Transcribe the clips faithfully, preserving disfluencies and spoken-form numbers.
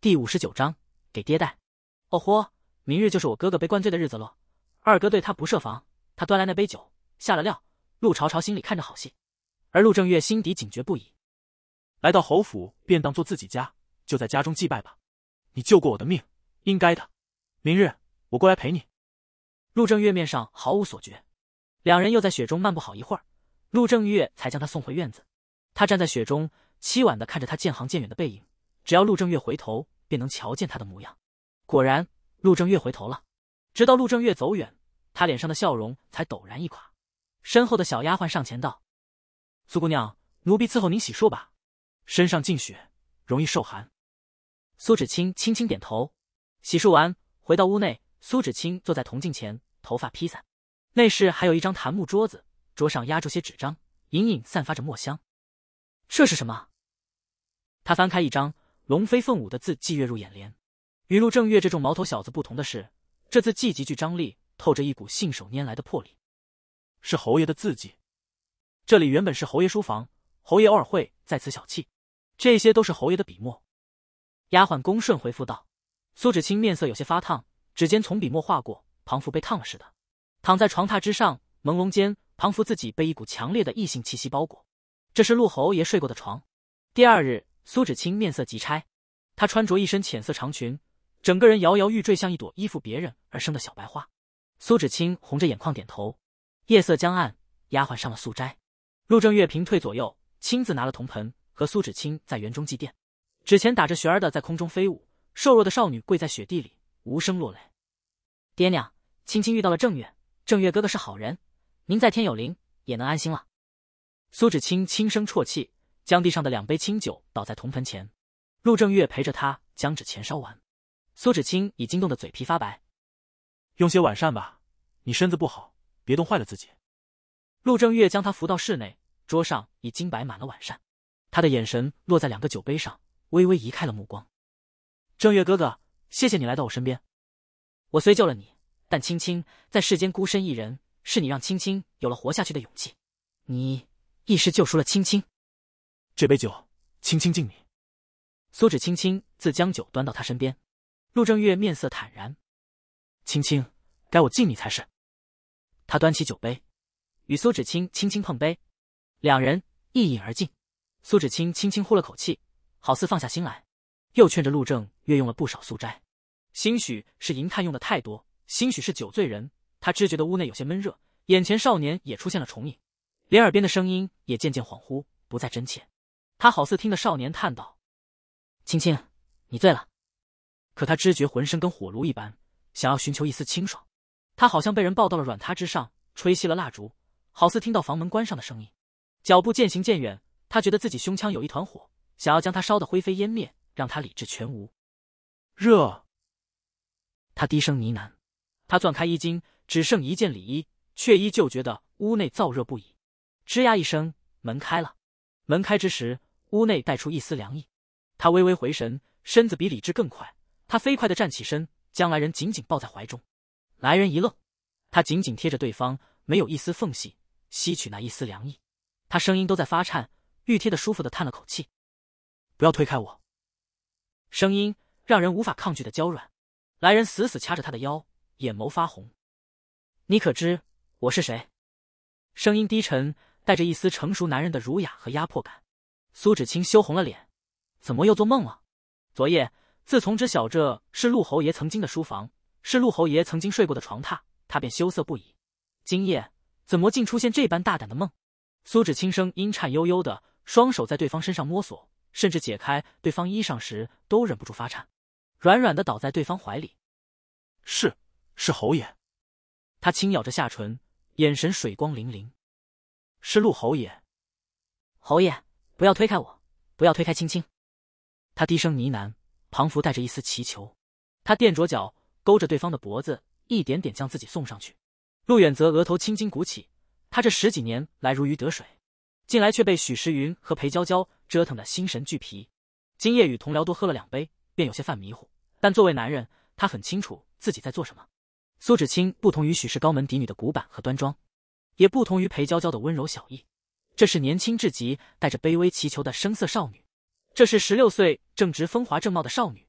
第五十九章给爹带。哦豁，明日就是我哥哥被灌醉的日子喽。二哥对他不设防，他端来那杯酒，下了料。陆朝朝心里看着好戏，而陆正月心底警觉不已。 来到侯府便当做自己家，就在家中祭拜吧。你救过我的命，应该的。明日我过来陪你。 陆正月面上毫无所觉。两人又在雪中漫步好一会儿，陆正月才将他送回院子。他站在雪中，凄婉地看着他渐行渐远的背影，只要陆正月回头，便能瞧见他的模样。果然，陆正月回头了。直到陆正月走远，他脸上的笑容才陡然一垮。身后的小丫鬟上前道：“苏姑娘，奴婢伺候您洗漱吧，身上浸雪，容易受寒。”苏芷清轻轻点头。洗漱完，回到屋内，苏芷清坐在铜镜前，头发披散。内室还有一张檀木桌子，桌上压住些纸张，隐隐散发着墨香。这是什么？他翻开一张，龙飞凤舞的字迹跃入眼帘。与陆正月这种毛头小子不同的是，这字迹极具张力，透着一股信手拈来的魄力。 是侯爷的字迹。这里原本是侯爷书房，侯爷偶尔会在此小憩，这些都是侯爷的笔墨。 丫鬟恭顺回复道。苏芷清面色有些发烫，指尖从笔墨划过，庞佛被烫了似的，躺在床榻之上，朦胧间，庞佛自己被一股强烈的异性气息包裹。这是陆侯爷睡过的床。第二日，苏芷清面色极差，她穿着一身浅色长裙，整个人摇摇欲坠，像一朵依附别人而生的小白花。苏芷清红着眼眶点头。夜色将暗，丫鬟上了素斋。陆正月平退左右，亲自拿了铜盆，和苏芷清在园中祭奠。纸钱打着旋儿的在空中飞舞，瘦弱的少女跪在雪地里，无声落泪。爹娘，青青遇到了正月，正月哥哥是好人，您在天有灵，也能安心了。苏芷清轻声啜泣，将地上的两杯清酒倒在铜盆前。陆正月陪着他将纸钱烧完。苏芷清已惊动得嘴皮发白。 用些晚膳吧，你身子不好，别冻坏了自己。 陆正月将他扶到室内，桌上已经摆满了晚膳。他的眼神落在两个酒杯上，微微移开了目光。正月哥哥，谢谢你来到我身边。我虽救了你，但青青在世间孤身一人，是你让青青有了活下去的勇气。你一时救赎了青青。 这杯酒，青青敬你。 苏芷青青自将酒端到他身边。陆正月面色坦然。青青，该我敬你才是。他端起酒杯，与苏芷清轻轻碰杯，两人一饮而尽。苏芷清轻轻呼了口气，好似放下心来，又劝着陆正月用了不少素斋。兴许是银炭用的太多，兴许是酒醉人，他只觉得屋内有些闷热，眼前少年也出现了重影，连耳边的声音也渐渐恍惚，不再真切。他好似听得少年叹道：“青青，你醉了。”可他知觉浑身跟火炉一般，想要寻求一丝清爽。他好像被人抱到了软榻之上，吹熄了蜡烛，好似听到房门关上的声音。脚步渐行渐远，他觉得自己胸腔有一团火，想要将它烧得灰飞烟灭，让他理智全无。 热。 他低声呢喃。他攥开衣襟，只剩一件里衣，却依旧觉得屋内燥热不已。吱呀一声，门开了。门开之时，屋内带出一丝凉意。他微微回神，身子比理智更快。他飞快地站起身，将来人紧紧抱在怀中。来人一愣，他紧紧贴着对方，没有一丝缝隙，吸取那一丝凉意。他声音都在发颤，愈贴得舒服地叹了口气：“ 不要推开我。” 声音让人无法抗拒的娇软。来人死死掐着他的腰，眼眸发红：“你可知我是谁？”声音低沉，带着一丝成熟男人的儒雅和压迫感。苏芷清羞红了脸：“怎么又做梦了？昨夜自从知晓这是陆侯爷曾经的书房，是陆侯爷曾经睡过的床榻，他便羞涩不已。今夜怎么竟出现这般大胆的梦？”苏芷清声音颤悠悠的，双手在对方身上摸索，甚至解开对方衣裳时都忍不住发颤，软软的倒在对方怀里。 “是，是侯爷。” 他轻咬着下唇，眼神水光粼粼。 “是陆侯爷。”“ 侯爷，不要推开我，不要推开青青。”他低声呢喃，庞佛带着一丝祈求。他垫着脚，勾着对方的脖子，一点点将自己送上去。陆远则额头青筋鼓起，他这十几年来如鱼得水，近来却被许时云和裴娇娇折腾得心神俱疲。今夜与同僚多喝了两杯，便有些犯迷糊，但作为男人，他很清楚自己在做什么。苏芷清不同于许氏高门嫡女的古板和端庄，也不同于裴娇娇的温柔小意，这是年轻至极带着卑微祈求的声色少女，这是十六岁正值风华正茂的少女。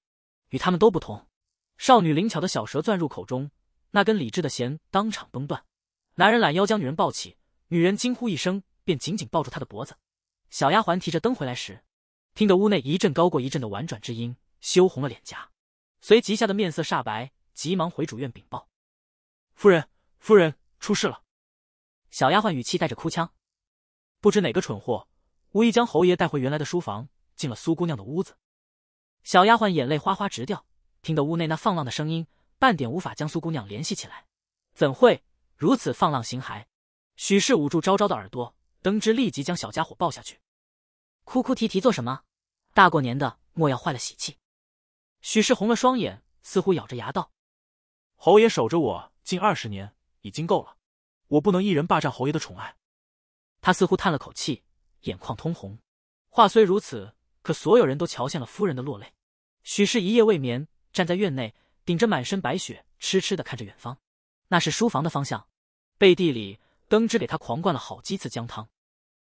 与他们都不同。少女灵巧的小舌钻入口中，那根理智的弦当场崩断。男人懒腰将女人抱起，女人惊呼一声，便紧紧抱住他的脖子。小丫鬟提着灯回来时，听得屋内一阵高过一阵的婉转之音，羞红了脸颊，随即吓得面色煞白，急忙回主院禀报：“ 夫人，夫人，出事了！” 小丫鬟语气带着哭腔：“不知哪个蠢货，无意将侯爷带回原来的书房，进了苏姑娘的屋子。”小丫鬟眼泪哗哗直掉，听得屋内那放浪的声音，半点无法将苏姑娘联系起来。怎会如此放浪形骸？许氏捂住昭昭的耳朵，登之立即将小家伙抱下去。哭哭啼啼做什么？大过年的，莫要坏了喜气。许氏红了双眼，似乎咬着牙道：“ 侯爷守着我近二十年，已经够了，我不能一人霸占侯爷的宠爱。” 他似乎叹了口气，眼眶通红。话虽如此，可所有人都瞧见了夫人的落泪。许氏一夜未眠，站在院内，顶着满身白雪，痴痴地看着远方。那是书房的方向，背地里登之给他狂灌了好几次姜汤。